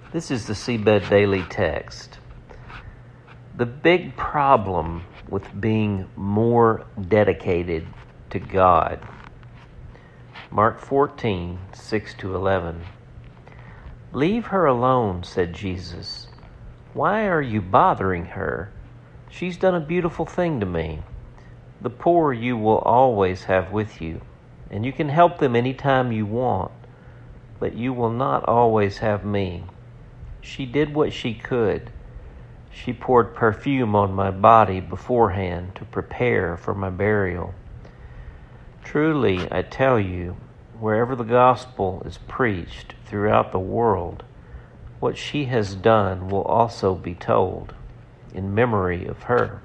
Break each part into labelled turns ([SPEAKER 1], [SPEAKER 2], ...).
[SPEAKER 1] This is the Seabed Daily Text. The big problem with being more dedicated to God. Mark 14, 6-11. "Leave her alone," said Jesus. "Why are you bothering her? She's done a beautiful thing to me. The poor you will always have with you, and you can help them any time you want, but you will not always have me. She did what she could. She poured perfume on my body beforehand to prepare for my burial. Truly, I tell you, wherever the gospel is preached throughout the world, what she has done will also be told in memory of her."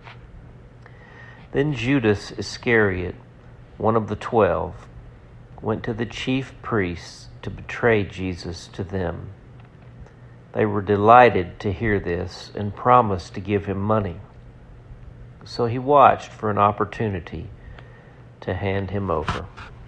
[SPEAKER 1] Then Judas Iscariot, one of the 12, went to the chief priests to betray Jesus to them. They were delighted to hear this and promised to give him money. So he watched for an opportunity to hand him over.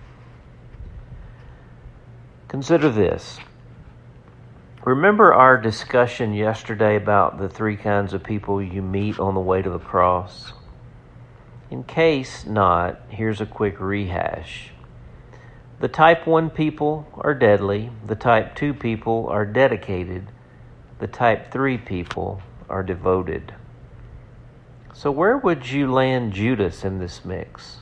[SPEAKER 1] Consider this. Remember our discussion yesterday about the three kinds of people you meet on the way to the cross? In case not, here's a quick rehash. The type 1 people are deadly. The type 2 people are dedicated. The type 3 people are devoted. So where would you land Judas in this mix?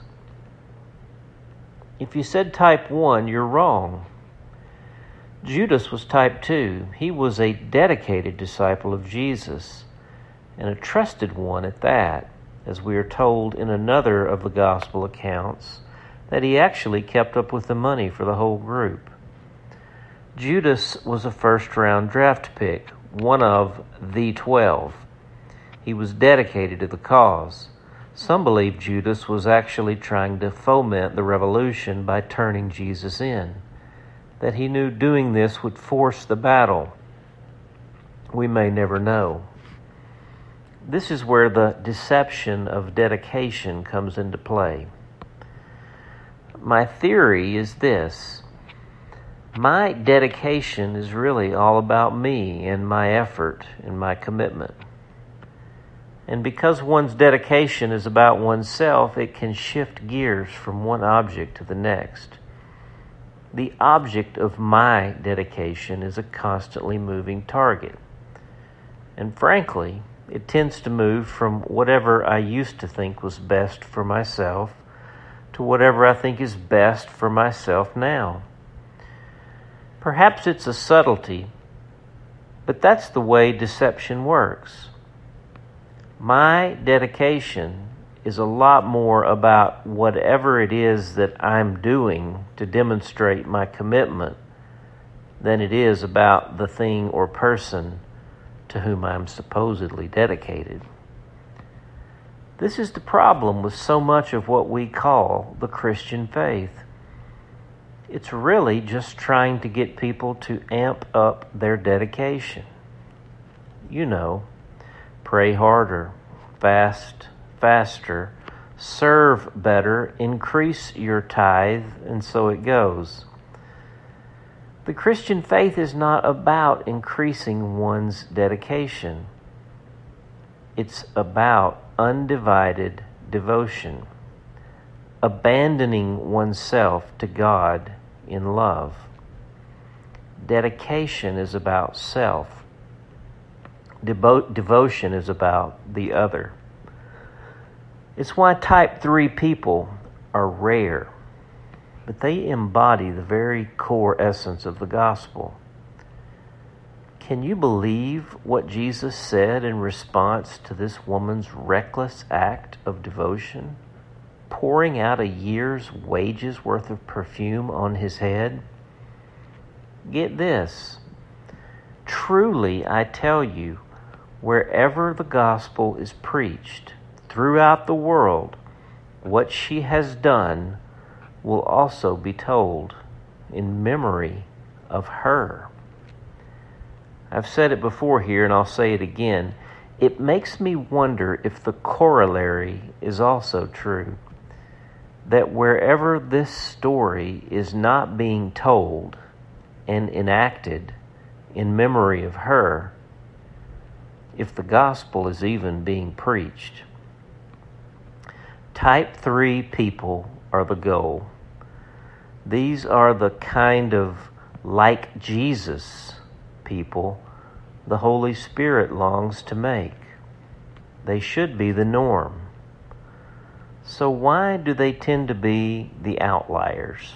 [SPEAKER 1] If you said type 1, you're wrong. Judas was type 2. He was a dedicated disciple of Jesus, and a trusted one at that, as we are told in another of the gospel accounts, that he actually kept up with the money for the whole group. Judas was a first-round draft pick, one of the 12. He was dedicated to the cause. Some believe Judas was actually trying to foment the revolution by turning Jesus in, that he knew doing this would force the battle. We may never know. This is where the deception of dedication comes into play. My theory is this. My dedication is really all about me and my effort and my commitment. And because one's dedication is about oneself, it can shift gears from one object to the next. The object of my dedication is a constantly moving target. And frankly, it tends to move from whatever I used to think was best for myself to whatever I think is best for myself now. Perhaps it's a subtlety, but that's the way deception works. My dedication is a lot more about whatever it is that I'm doing to demonstrate my commitment than it is about the thing or person to whom I'm supposedly dedicated. This is the problem with so much of what we call the Christian faith. It's really just trying to get people to amp up their dedication. You know, pray harder, fast faster, serve better, increase your tithe, and so it goes. The Christian faith is not about increasing one's dedication. It's about undivided devotion, abandoning oneself to God in love. Dedication is about self. Devotion is about the other. It's why type 3 people are rare, but they embody the very core essence of the gospel. Can you believe what Jesus said in response to this woman's reckless act of devotion, pouring out a year's wages worth of perfume on his head? Get this. Truly, I tell you, wherever the gospel is preached throughout the world, what she has done will also be told in memory of her. I've said it before here, and I'll say it again. It makes me wonder if the corollary is also true, that wherever this story is not being told and enacted, in memory of her, if the gospel is even being preached. Type 3 people are the goal. These are the kind of like Jesus people the Holy Spirit longs to make. They should be the norm. So why do they tend to be the outliers?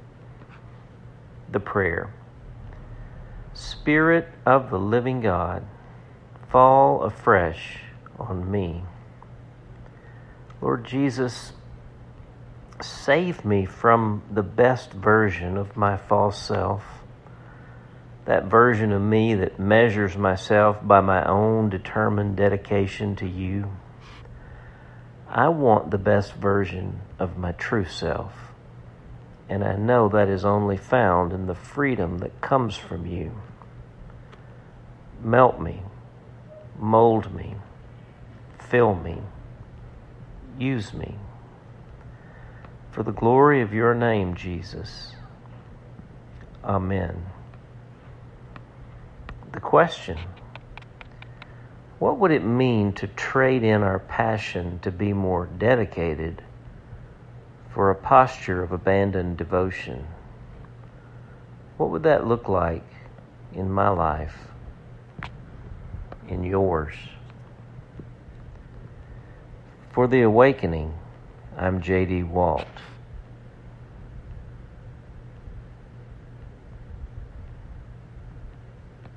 [SPEAKER 1] The prayer. Spirit of the living God, fall afresh on me. Lord Jesus, save me from the best version of my false self, that version of me that measures myself by my own determined dedication to you. I want the best version of my true self, and I know that is only found in the freedom that comes from you. Melt me, mold me, fill me, use me. For the glory of your name, Jesus. Amen. The question: what would it mean to trade in our passion to be more dedicated for a posture of abandoned devotion? What would that look like in my life, in yours? For The Awakening, I'm J.D. Walt.